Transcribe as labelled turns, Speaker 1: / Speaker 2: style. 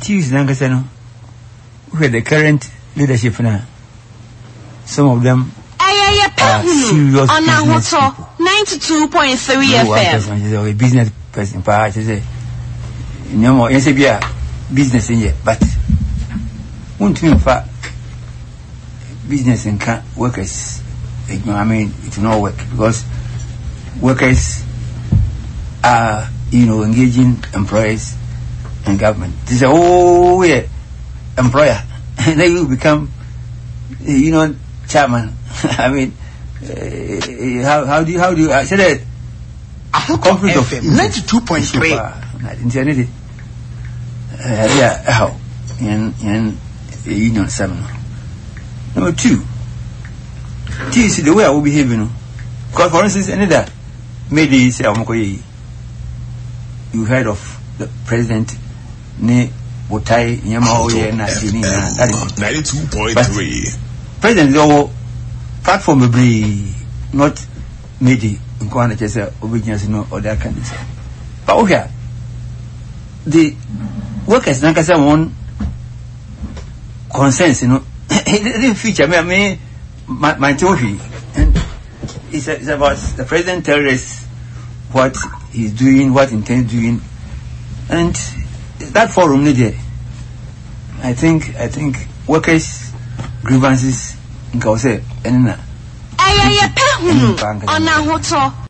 Speaker 1: TUs Nankasano, who are the current leadership now. Some of them are serious business people.
Speaker 2: 92.3 FM.
Speaker 1: No, a business person, perhaps, no more, yes, business in here, but won't mean for business and workers. I mean, it will not work because workers are, engaging employers and government. This is a employer, and then you become, chairman. I mean, how do you? I said that. Conflict of
Speaker 3: 92.3.
Speaker 1: How? In union seminar. Number 2. This is the way I will behave, Because for instance, another maybe say you heard of the president ne Wotai Yamaoye na Sini na that is
Speaker 3: 92.3.
Speaker 1: President is platform be not made in Kwana Chesa obedience or that kind of stuff. But okay, the workers Nankasa one consensus, it didn't feature me my trophy, and it's about the president tells us what he's doing, what he intends doing, and that forum needed. I think workers' grievances in Kause and